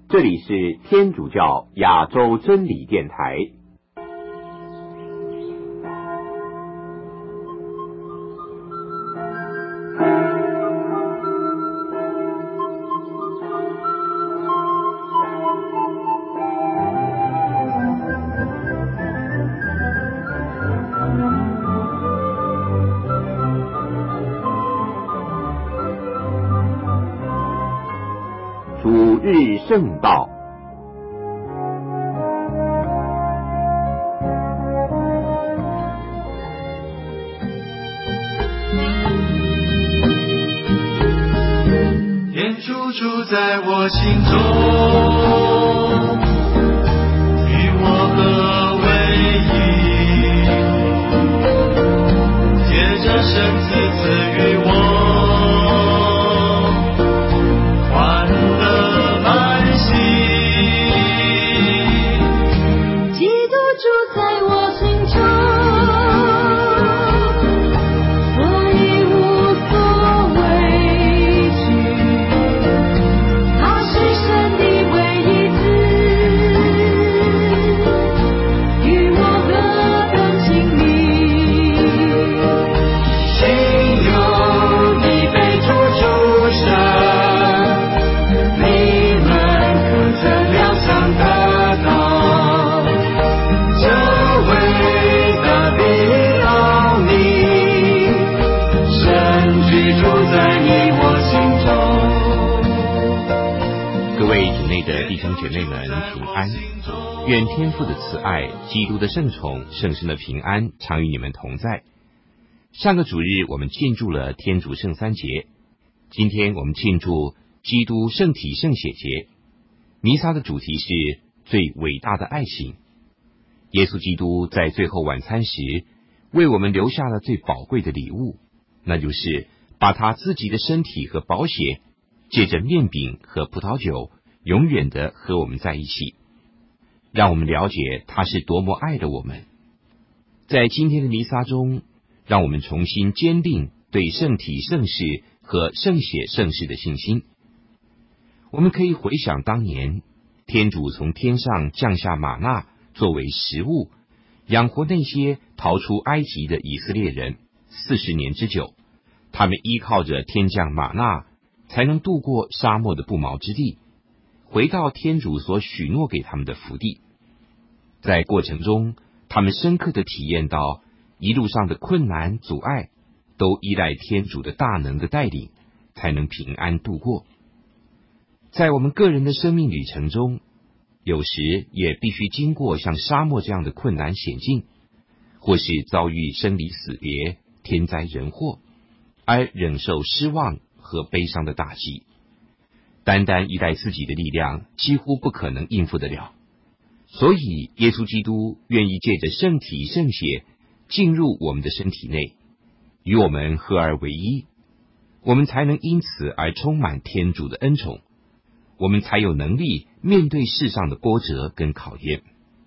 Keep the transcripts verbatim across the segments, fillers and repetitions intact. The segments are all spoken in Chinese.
这里是天主教亚洲真理电台。主日圣道， 天主住在我心中，与我合为一，借着圣子赐予我愿天父的慈爱、基督的圣宠、圣神的平安常与你们同在。上个主日我们庆祝了天主圣三节，今天我们庆祝基督圣体圣血节。弥撒的主题是最伟大的爱情。耶稣基督在最后晚餐时为我们留下了最宝贵的礼物，那就是把他自己的身体和宝血借着面饼和葡萄酒永远的和我们在一起，让我们了解他是多么爱的我们。在今天的弥撒中，让我们重新坚定对圣体圣事和圣血圣事的信心。我们可以回想当年天主从天上降下玛纳作为食物，养活那些逃出埃及的以色列人四十年之久，他们依靠着天降玛纳才能渡过沙漠的不毛之地，回到天主所许诺给他们的福地。在过程中，他们深刻地体验到一路上的困难阻碍都依赖天主的大能的带领，才能平安度过。在我们个人的生命旅程中，有时也必须经过像沙漠这样的困难险境，或是遭遇生离死别、天灾人祸，而忍受失望和悲伤的打击。单单依赖自己的力量几乎不可能应付得了，所以耶稣基督愿意借着圣体圣血进入我们的身体内，与我们合而为一，我们才能因此而充满天主的恩宠，我们才有能力面对世上的波折跟考验。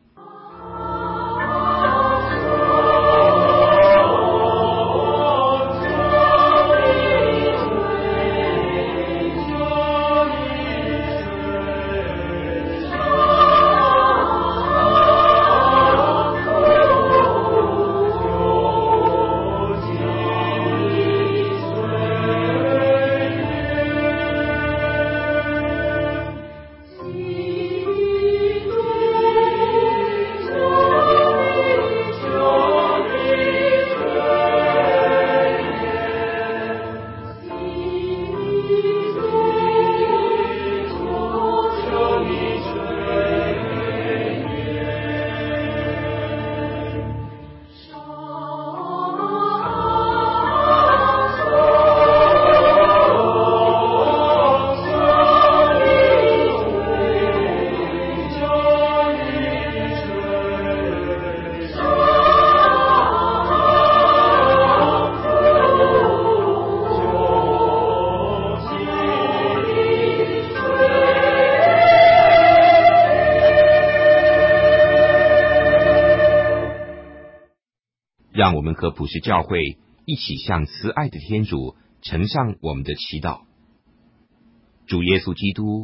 让我们和普世教会一起向慈爱的天主呈上我们的祈祷。主耶稣基督，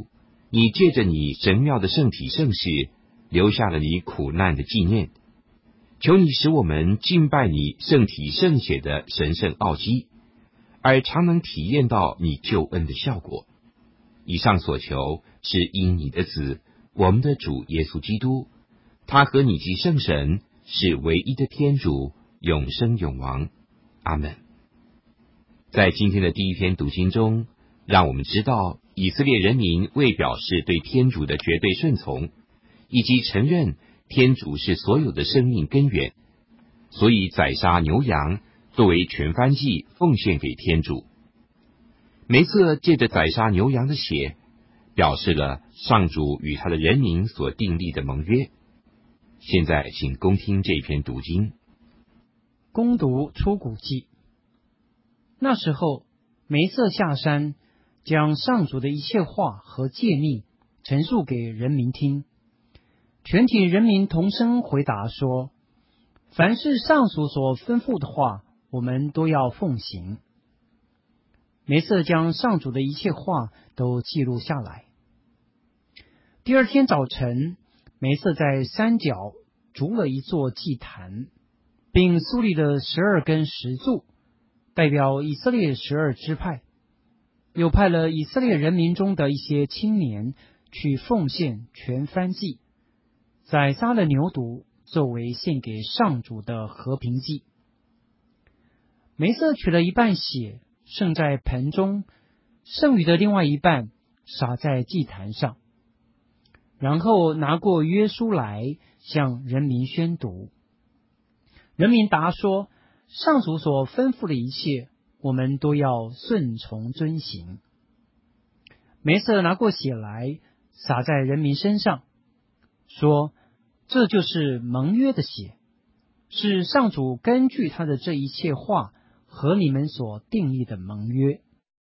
你借着你神妙的圣体圣事，留下了你苦难的纪念。求你使我们敬拜你圣体圣血的神圣奥迹，而常能体验到你救恩的效果。以上所求是因你的子，我们的主耶稣基督，他和你及圣神是唯一的天主，永生永王。阿们。在今天的第一篇读经中，让我们知道以色列人民为表示对天主的绝对顺从，以及承认天主是所有的生命根源，所以宰杀牛羊作为全燔祭奉献给天主。梅瑟借着宰杀牛羊的血，表示了上主与他的人民所订立的盟约。现在请恭听这篇读经。 恭读出谷记。那时候，梅瑟下山，将上主的一切话和诫命陈述给人民听。全体人民同声回答说：凡是上主所吩咐的话，我们都要奉行。梅瑟将上主的一切话都记录下来。第二天早晨，梅瑟在山脚筑了一座祭坛，并树立了十二根石柱，代表以色列十二支派，又派了以色列人民中的一些青年去奉献全燔祭，宰杀了牛犊，作为献给上主的和平祭。梅瑟取了一半血，盛在盆中，剩余的另外一半撒在祭坛上，然后拿过约书来向人民宣读。人民答说：上主所吩咐的一切，我们都要顺从遵行。梅瑟拿过血来，洒在人民身上，说：这就是盟约的血，是上主根据他的这一切话和你们所订立的盟约。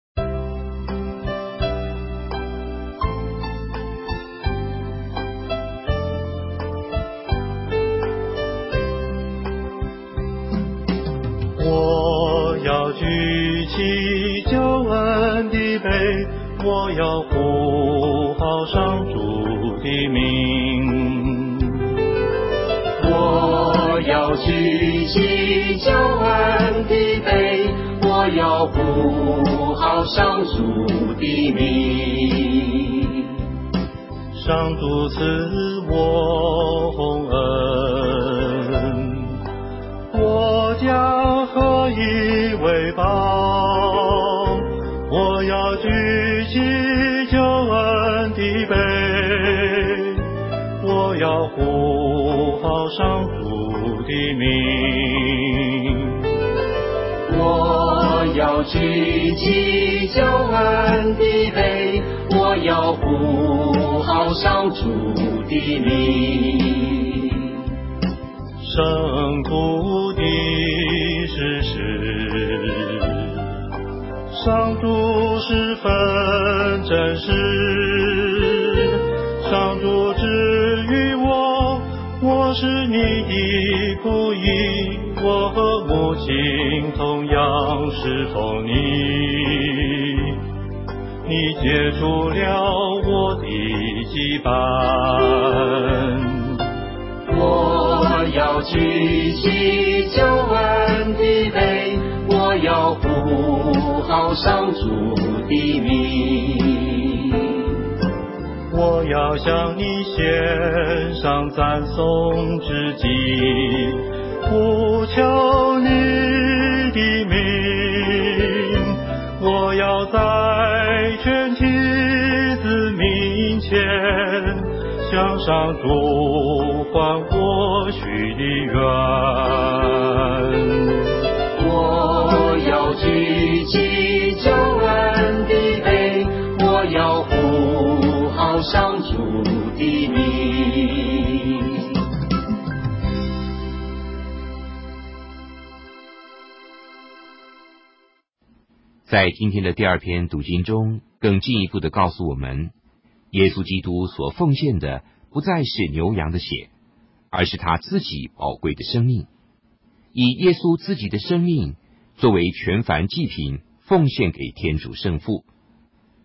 我要举起救恩的杯，我要呼号上主的名。 我要举起救恩的杯，我要呼号上主的名。 上主赐我洪恩，我将何以为报？我要举起救恩的杯，我要呼号上主的名。 我要举起救恩的杯，我要呼号上主的名。 圣徒的事实，上主十分真实。上主之于我，我是你的仆役，我和母亲同样侍奉你。你解除了我的羁绊。 我要举起救恩的杯，我要呼号上主的名。 我要向你献上赞颂之祭，呼求你的名。我要在全体子面前向上主还我许的愿。 我要举起救恩的杯，我要呼号上主的名。 在今天的第二篇读经中，更进一步的告诉我们，耶稣基督所奉献的不再是牛羊的血，而是他自己宝贵的生命，以耶稣自己的生命作为全燔祭品奉献给天主圣父。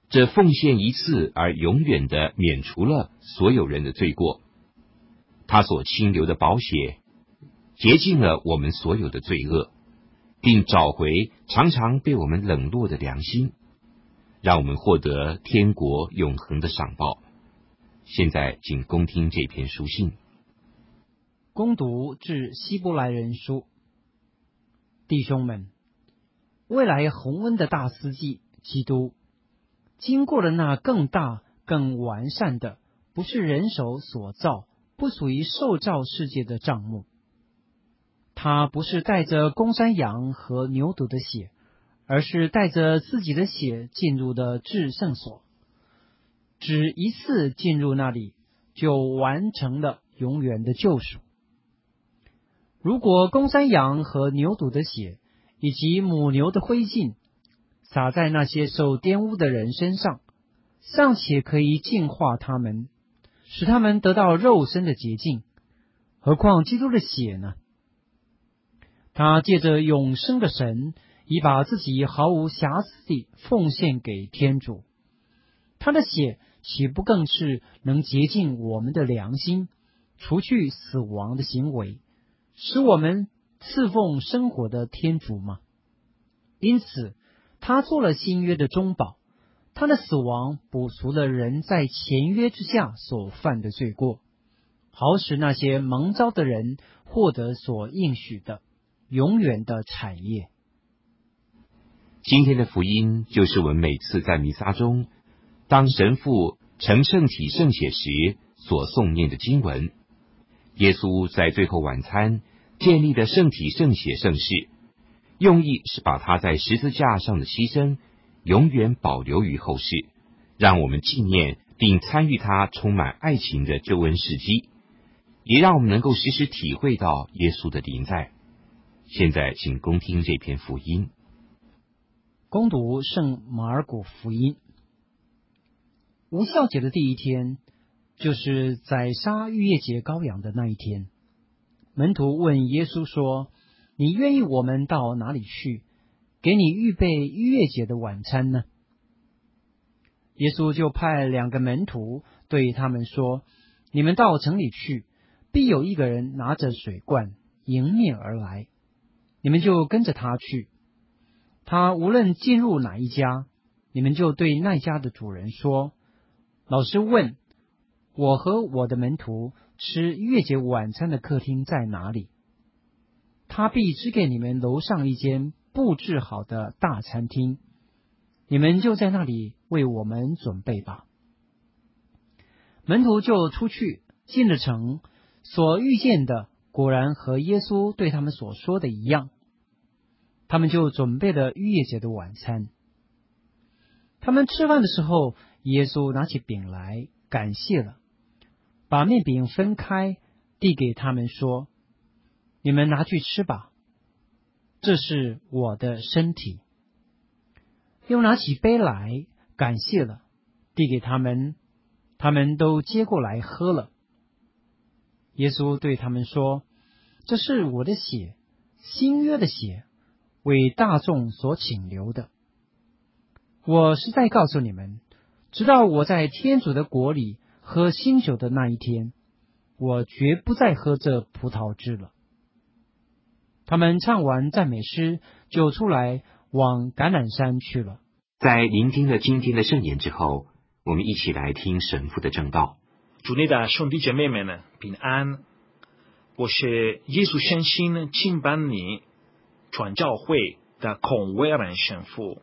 这奉献一次而永远的免除了所有人的罪过。他所清流的宝血洁净了我们所有的罪恶，并找回常常被我们冷落的良心，让我们获得天国永恒的赏报。现在请恭听这篇书信。 恭读致希伯来人书。弟兄们，未来洪恩的大司祭基督，经过了那更大更完善的，不是人手所造，不属于受造世界的帐幕。他不是带着公山羊和牛犊的血，而是带着自己的血进入的至圣所，只一次进入那里，就完成了永远的救赎。如果公山羊和牛犊的血以及母牛的灰烬洒在那些受玷污的人身上，尚且可以净化他们，使他们得到肉身的洁净，何况基督的血呢？他借着永生的神，已把自己毫无瑕疵地奉献给天主。他的血岂不更是能洁净我们的良心，除去死亡的行为，使我们侍奉生活的天主吗？因此他做了新约的中保，他的死亡补赎了人在前约之下所犯的罪过，好使那些蒙召的人获得所应许的永远的产业。 今天的福音就是我们每次在弥撒中，当神父承圣体圣血时所诵念的经文。耶稣在最后晚餐建立的圣体圣血圣事，用意是把他在十字架上的牺牲永远保留于后世，让我们纪念并参与他充满爱情的救恩事迹，也让我们能够时时体会到耶稣的临在。现在请恭听这篇福音。 恭读圣马尔谷福音。无酵节的第一天，就是宰杀逾越节羔羊的那一天。门徒问耶稣说：你愿意我们到哪里去，给你预备逾越节的晚餐呢？耶稣就派两个门徒对他们说：你们到城里去，必有一个人拿着水罐迎面而来，你们就跟着他去。他无论进入哪一家，你们就对那家的主人说：老师问，我和我的门徒吃逾越节晚餐的客厅在哪里？他必指给你们楼上一间布置好的大餐厅，你们就在那里为我们准备吧。门徒就出去进了城，所遇见的果然和耶稣对他们所说的一样，他们就准备了逾越节的晚餐。他们吃饭的时候，耶稣拿起饼来，感谢了，把面饼分开，递给他们说：你们拿去吃吧，这是我的身体。又拿起杯来，感谢了，递给他们，他们都接过来喝了。耶稣对他们说：这是我的血，新约的血，为大众所请流的。我实在告诉你们，直到我在天主的国里喝新酒的那一天，我绝不再喝这葡萄汁了。他们唱完赞美诗，就出来往橄榄山去了。 在聆听了今天的圣言之后，我们一起来听神父的正道。 主内的兄弟姐妹们呢，平安！我是耶稣圣心敬班尼传教会的孔威尔神父。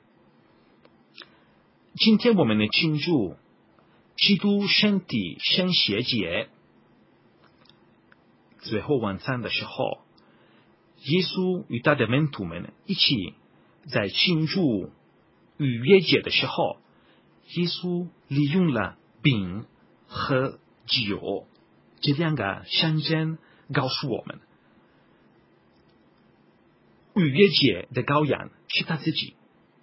今天我们呢庆祝基督身体圣血节。最后晚餐的时候，耶稣与他的门徒们一起在庆祝逾越节的时候，耶稣利用了饼和酒这两个象征，告诉我们逾越节的羔羊是他自己，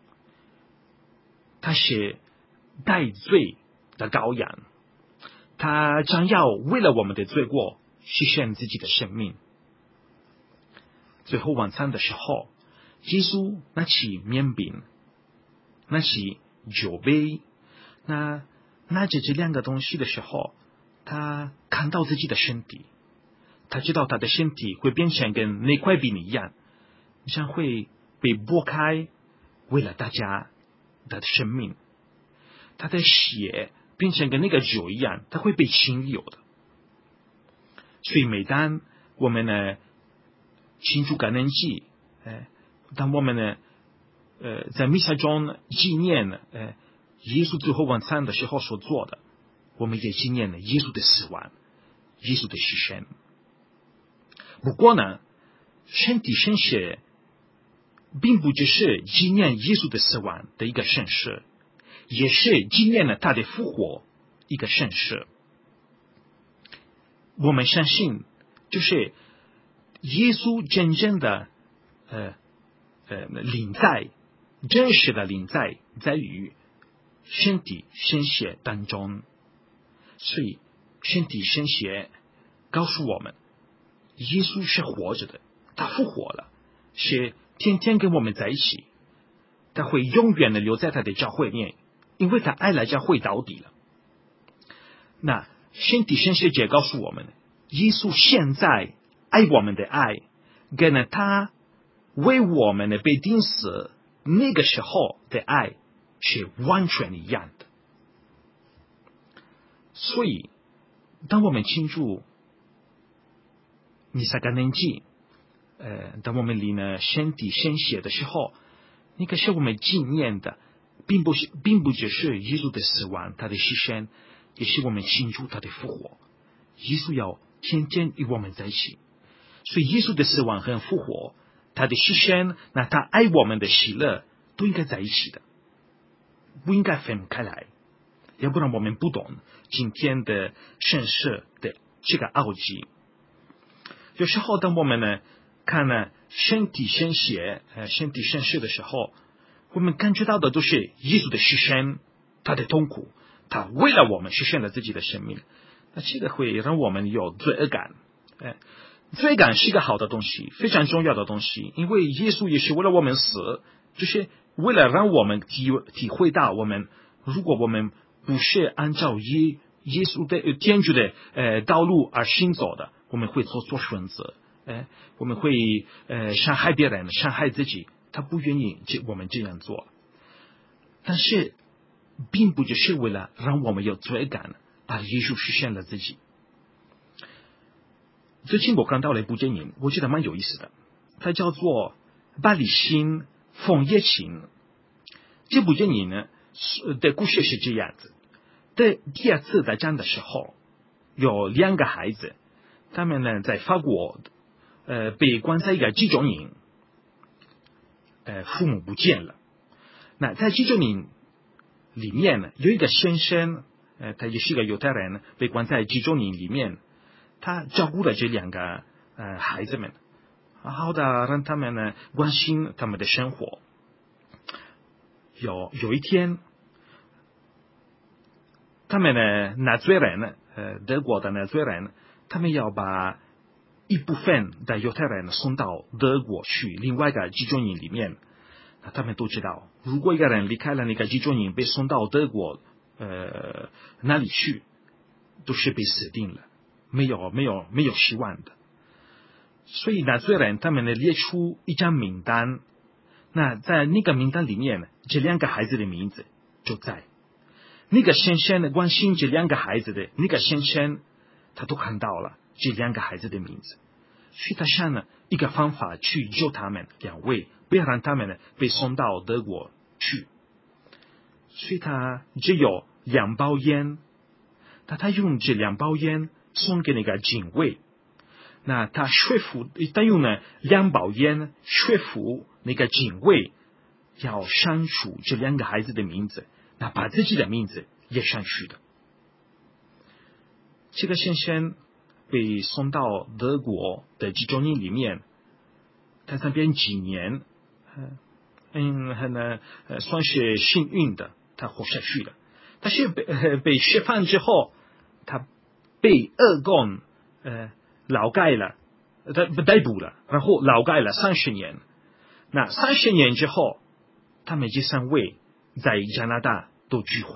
他是代罪的羔羊，他将要为了我们的罪过牺牲自己的生命。最后晚餐的时候，耶稣拿起面饼，拿起酒杯， 那拿着这两个东西的时候，他看到自己的身体，他知道他的身体会变成跟那块饼一样，将会被剥开，为了大家的生命。他的血变成跟那个酒一样，他会被清流的。所以每当我们呢庆祝感恩祭，呃，当我们呢呃在弥撒中纪念呃耶稣最后晚餐的时候所做的，我们也纪念了耶稣的死亡，耶稣的牺牲。不过呢，身体圣血并不只是纪念耶稣的死亡的一个圣事，也是纪念了他的复活一个圣事。我们相信，就是耶稣真正的呃呃临在，真实的临在在于身体圣血当中。所以身体圣血告诉我们，耶稣是活着的，他复活了，是天天跟我们在一起，他会永远的留在他的教会里面，因为他爱来教会到底了。那身体圣血也告诉我们，耶稣现在爱我们的爱，跟了他为我们的被钉死那个时候的爱是完全一样的。所以当我们庆祝弥撒感恩祭，呃，当我们领了身体圣血的时候，那个是我们纪念的，并不是并不只是耶稣的死亡，他的牺牲，也是我们庆祝他的复活。耶稣要天天与我们在一起，所以耶稣的死亡和复活，他的牺牲，那他爱我们的喜乐，都应该在一起的，不应该分开来，要不然我们不懂今天的圣事的这个奥迹。有时候当我们呢看了身体圣血呃身体圣事的时候，我们感觉到的都是耶稣的牺牲，他的痛苦，他为了我们牺牲了自己的生命。那这个会让我们有罪恶感。哎，罪恶感是一个好的东西，非常重要的东西，因为耶稣也是为了我们死，就是为了让我们体体会到，我们如果我们不是按照耶耶稣的天主的呃道路而行走的，我们会做错选择，哎，我们会呃伤害别人，伤害自己，他不愿意这我们这样做。但是并不只是为了让我们有罪感而耶稣实现了自己。最近我看到了一部电影，我觉得蛮有意思的，它叫做《巴黎新枫叶情》。这部电影呢的故事是这样子：在第二次大战的时候，有两个孩子，他们呢在法国呃被关在一个集中营，呃父母不见了。那在集中营里面呢，有一个先生，呃他也是一个犹太人，被关在集中营里面，他照顾了这两个呃孩子们，好好的让他们呢关心他们的生活。有有一天，他们呢纳粹人，呃德国的纳粹人，他们要把一部分的犹太人送到德国去另外一个集中营里面。他们都知道，如果一个人离开了那个集中营，被送到德国呃那里去，都是被死定了，没有没有没有希望的。所以纳粹人他们呢列出一张名单，那在那个名单里面，这两个孩子的名字就在。那个先生呢关心这两个孩子的那个先生，他都看到了这两个孩子的名字，所以他想了一个方法去救他们两位，不要让他们呢被送到德国去。所以他只有两包烟，那他用这两包烟送给那个警卫，那他说服他用了两包烟说服那个警卫要删除这两个孩子的名字，那把自己的名字也删去的。这个先生被送到德国的集中营里面，在那边几年，嗯，很呢，呃，算是幸运的，他活下去了。但是被呃被释放之后，他被俄共呃劳改了，他被逮捕了，然后劳改了三十年。那三十年之后，他们这三位在加拿大都聚会了，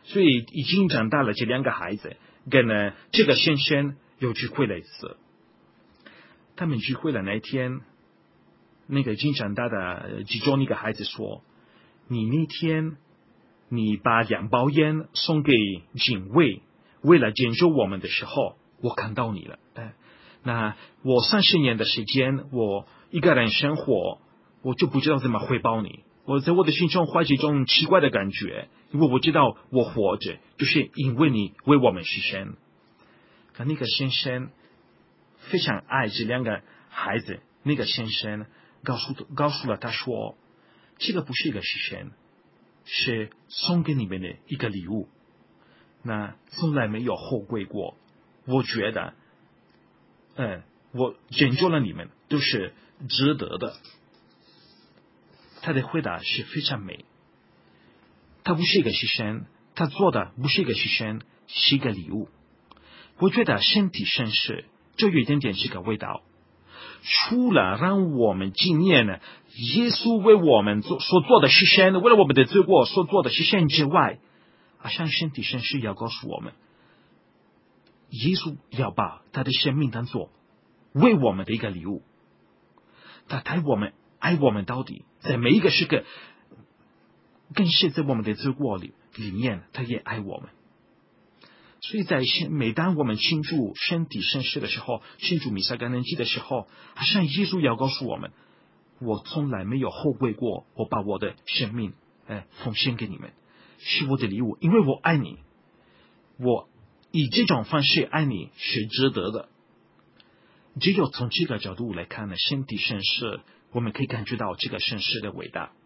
所以已经长大了，这两个孩子跟呢这个先生又聚会了一次。他们聚会了那一天，那个已经长大的其中一个孩子说：“你那天你把两包烟送给警卫，为了拯救我们的时候，我看到你了。哎，那我三十年的时间，我一个人生活，我就不知道怎么回报你。我在我的心中怀着一种奇怪的感觉，因为我知道我活着就是因为你为我们牺牲。”可那个先生非常爱这两个孩子，那个先生告诉告诉了他说：“这个不是一个牺牲，是送给你们的一个礼物。那从来没有后悔过。我觉得，嗯，我拯救了你们，都是值得的。”他的回答是非常美。他不是一个牺牲，他做的不是一个牺牲，是一个礼物。我觉得身体绅士就有一点点这个味道。除了让我们纪念呢耶稣为我们做所做的牺牲，为了我们的罪过所做的牺牲之外，好像身体绅士要告诉我们，耶稣要把他的生命当作为我们的一个礼物。他爱我们，爱我们到底，在每一个时刻，更是在我们的罪过里里面，他也爱我们。所以在每当我们庆祝身体圣事的时候，庆祝弥撒感恩祭的时候，好像耶稣要告诉我们，我从来没有后悔过，我把我的生命哎奉献给你们，是我的礼物，因为我爱你，我以这种方式爱你是值得的。只有从这个角度来看呢，身体圣事我们可以感觉到这个圣事的伟大。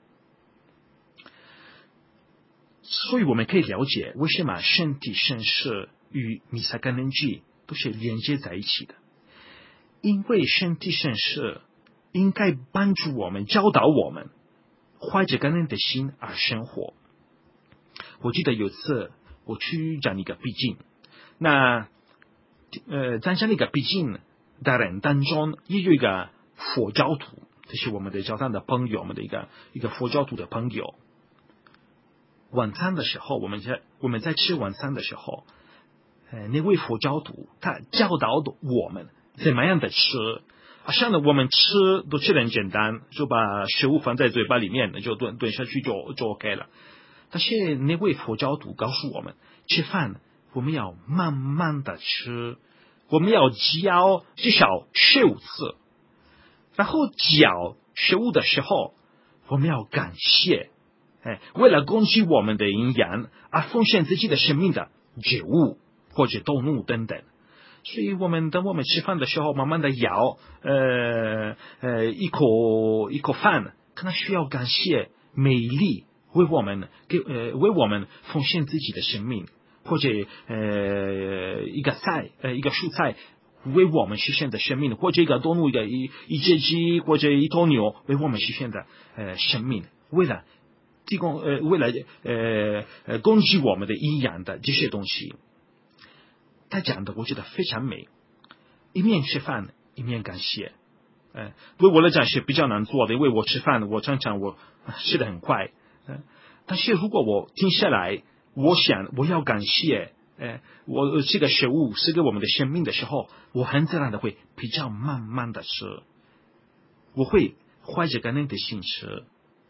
所以我们可以了解为什么身体圣事与弥撒感恩祭都是连接在一起的。因为身体圣事应该帮助我们，教导我们怀着感恩的心而生活。我记得有次我去讲一个毕竟，那呃在讲那个毕竟的人当中也有一个佛教徒，这是我们的教堂的朋友，我们的一个一个佛教徒的朋友。晚餐的时候，我们在我们在吃晚餐的时候，呃，那位佛教徒他教导我们怎么样的吃。好像呢，我们吃都吃得很简单，就把食物放在嘴巴里面，就吞吞下去就就 OK 了。但是那位佛教徒告诉我们，吃饭我们要慢慢的吃，我们要嚼至少十五次，然后嚼食物的时候，我们要感谢。哎，为了供给我们的营养而奉献自己的生命的植物或者动物等等。所以我们当我们吃饭的时候，慢慢的咬呃呃一口一口饭，可能需要感谢美丽为我们给呃为我们奉献自己的生命，或者呃一个菜呃一个蔬菜为我们实现的生命，或者一个动物一个一一只鸡或者一头牛为我们实现的呃生命，为了提供呃，为了呃呃供给我们的营养的这些东西。他讲的我觉得非常美，一面吃饭一面感谢。呃，对我来讲是比较难做的，因为我吃饭我常常我吃得很快。呃，但是如果我停下来，我想我要感谢，呃，我这个食物是给我们的生命的时候，我很自然的会比较慢慢的吃，我会怀着感恩的心吃。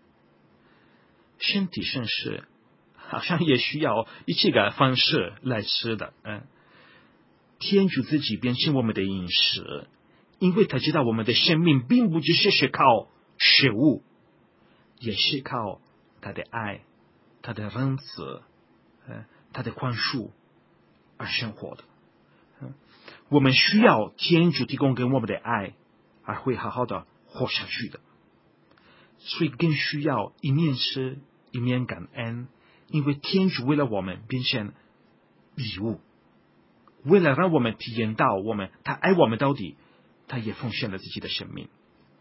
身体圣事好像也需要以这个方式来吃的。嗯，天主自己变成我们的饮食，因为他知道我们的生命并不只是是靠食物，也是靠他的爱，他的仁慈，嗯，他的宽恕而生活的。嗯，我们需要天主提供给我们的爱，而会好好的活下去的。所以更需要一面吃一面感恩，因为天主为了我们变成礼物，为了让我们体验到我们他爱我们到底，他也奉献了自己的生命。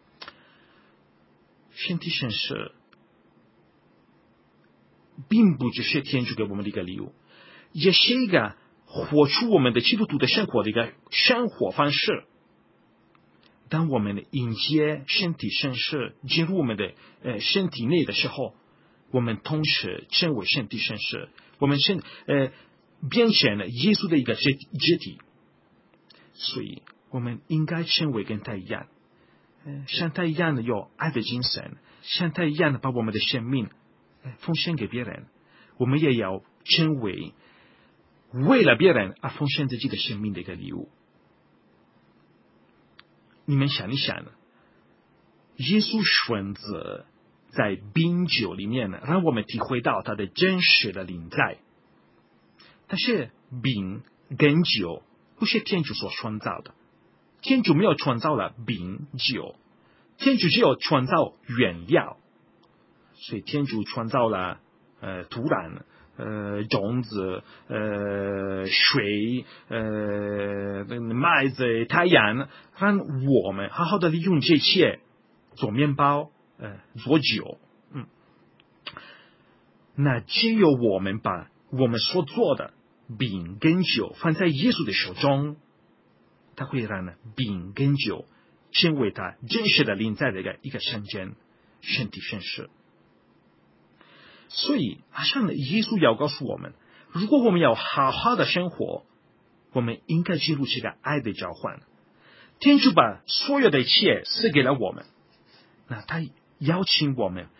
身体圣事并不只是天主给我们的一个礼物，也是一个活出我们的基督徒的生活的一个生活方式。当我们迎接身体圣事进入我们的呃身体内的时候， 我们同时成为圣体圣事，我们是呃变成了耶稣的一个肢肢体，所以我们应该成为跟他一样，呃，像他一样的有爱的精神，像他一样的把我们的生命奉献给别人，我们也要成为为了别人而奉献自己的生命的一个礼物。你们想一想，耶稣选择在饼酒里面呢，让我们体会到他的真实的临在。但是饼跟酒不是天主所创造的，天主没有创造了饼酒，天主只有创造原料，所以天主创造了呃土壤、呃种子、呃水、呃麦子、太阳，让我们好好的利用这一切做面包、呃做酒。嗯，那只有我们把我们所做的饼跟酒放在耶稣的手中，他会让饼跟酒成为他真实的临在的一个一个圣间、圣体圣事。所以好像耶稣要告诉我们，如果我们要好好的生活，我们应该进入这个爱的交换。天主把所有的一切赐给了我们，那他邀请我们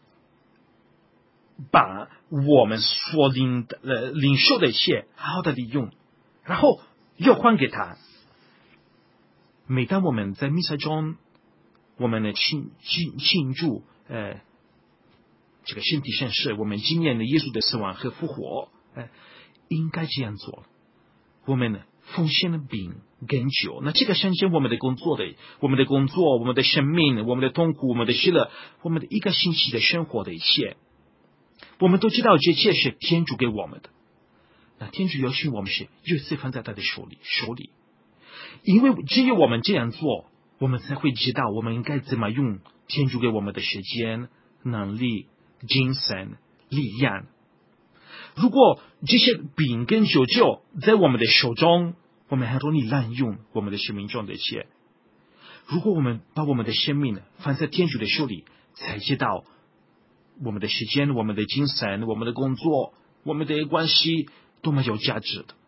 把我们所领的呃领受的一切好好的利用，然后又还给他。每当我们在弥撒中，我们呢庆庆庆祝呃这个圣体圣事，我们纪念了耶稣的死亡和复活，呃应该这样做。我们呢奉献了饼跟酒，那这个圣间我们的工作的，我们的工作，我们的生命，我们的痛苦，我们的喜乐，我们的一个星期的生活的一切，我们都知道这一切是天主给我们的。那天主邀请我们是热切放在他的手里手里，因为只有我们这样做，我们才会知道我们应该怎么用天主给我们的时间、能力、精神、力量。如果这些饼跟酒就在我们的手中，我们很容易滥用我们的生命中的一切。如果我们把我们的生命放在天主的手里，才知道我们的时间、我们的精神、我们的工作、我们的关系多么有价值的。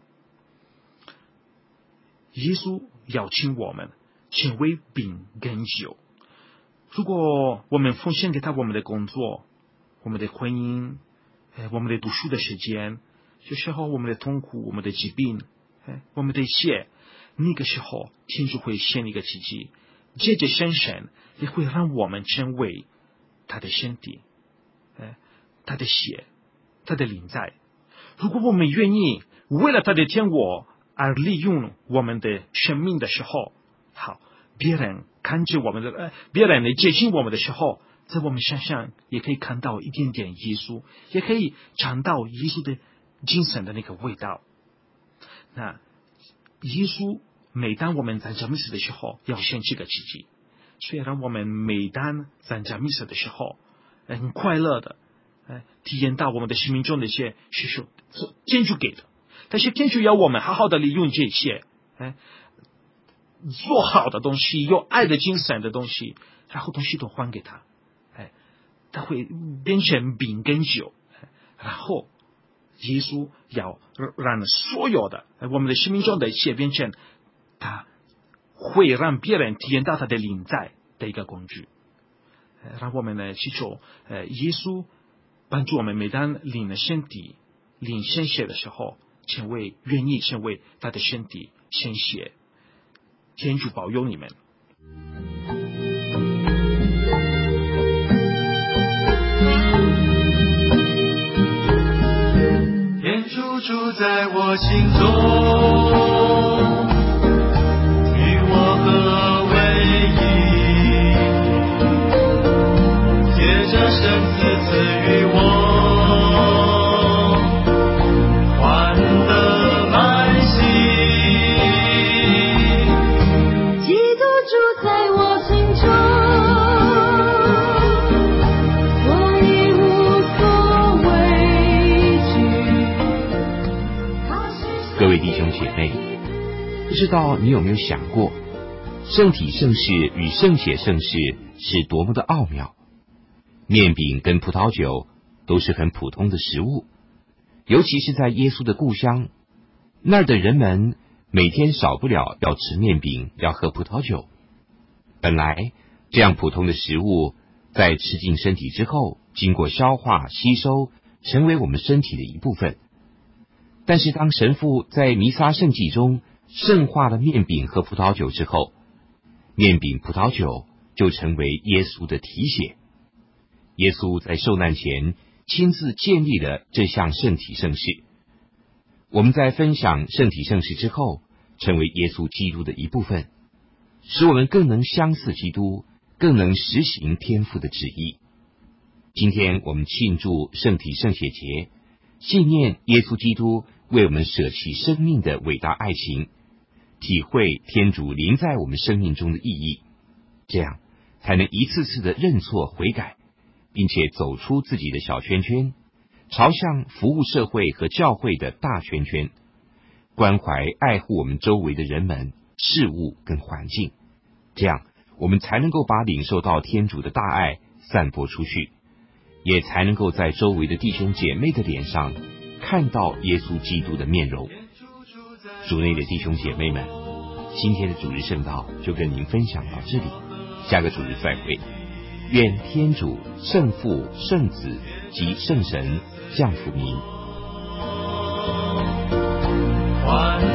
耶稣邀请我们成为饼跟酒。如果我们奉献给他我们的工作、我们的婚姻、我们的读书的时间，有时候我们的痛苦、我们的疾病、我们的一切，那个时候天主会献一个奇迹，借着圣神也会让我们成为他的身体、他的血、他的灵在。如果我们愿意为了他的天国而利用我们的生命的时候，好，别人看着我们的，呃，别人来接近我们的时候，在我们身上也可以看到一点点耶稣，也可以尝到耶稣的精神的那个味道。那耶稣每当我们参加弥撒的时候，要献这个奇迹。虽然我们每当参加弥撒的时候，很快乐的，呃，体验到我们的生命中的一些是是天主给的，但是天主要我们好好的利用这一切，呃，做好的东西，有爱的精神的东西，然后东西都还给他，哎，他会变成饼跟酒，然后耶稣要让所有的我们的生命中的一切变成他会让别人体验到他的临在的一个工具。让我们呢祈求呃耶稣帮助我们，每当领了身体、领鲜血的时候，成为愿意成为他的身体、鲜血。天主保佑你们。 天主住在我心中，与我合为一，借着圣子赐予我欢乐满心。 基督住在我心中，我已无所畏惧。他是各位弟兄姐妹，不知道你有没有想过，圣体圣事与圣血圣事是多么的奥妙？ 面饼跟葡萄酒都是很普通的食物，尤其是在耶稣的故乡，那儿的人们每天少不了要吃面饼，要喝葡萄酒。本来这样普通的食物，在吃进身体之后，经过消化吸收，成为我们身体的一部分。但是当神父在弥撒圣祭中圣化了面饼和葡萄酒之后，面饼葡萄酒就成为耶稣的体血。耶稣在受难前亲自建立了这项圣体圣事。我们在分享圣体圣事之后，成为耶稣基督的一部分，使我们更能相似基督，更能实行天父的旨意。今天我们庆祝圣体圣血节，纪念耶稣基督为我们舍弃生命的伟大爱情，体会天主临在我们生命中的意义，这样才能一次次的认错悔改，并且走出自己的小圈圈，朝向服务社会和教会的大圈圈，关怀爱护我们周围的人们、事物跟环境，这样我们才能够把领受到天主的大爱散播出去，也才能够在周围的弟兄姐妹的脸上看到耶稣基督的面容。主内的弟兄姐妹们，今天的主日圣道就跟您分享到这里，下个主日再会。愿天主圣父、圣子及圣神降福您。